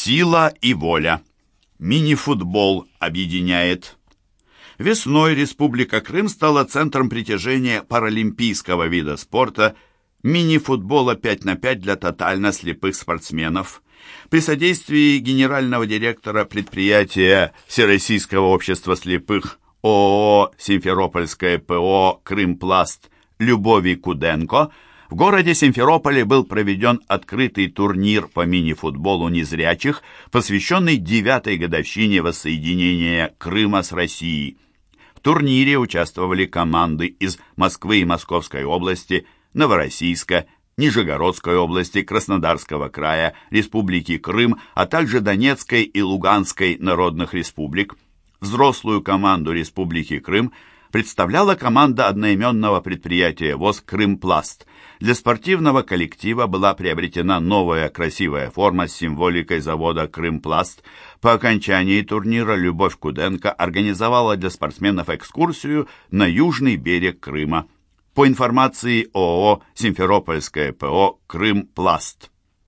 Сила и воля. Мини-футбол объединяет. Весной Республика Крым стала центром притяжения паралимпийского вида спорта мини-футбола 5 на 5 для тотально слепых спортсменов. При содействии генерального директора предприятия Всероссийского общества слепых ООО «Симферопольское ПО Крымпласт» Любови Куденко в городе Симферополе был проведен открытый турнир по мини-футболу незрячих, посвященный 9-й годовщине воссоединения Крыма с Россией. В турнире участвовали команды из Москвы и Московской области, Новороссийска, Нижегородской области, Краснодарского края, Республики Крым, а также Донецкой и Луганской народных республик. Взрослую команду Республики Крым представляла команда одноименного предприятия ВОЗ «Крымпласт». Для спортивного коллектива была приобретена новая красивая форма с символикой завода «Крымпласт». По окончании турнира Любовь Куденко организовала для спортсменов экскурсию на южный берег Крыма. По информации ООО «Симферопольское ПО Крымпласт».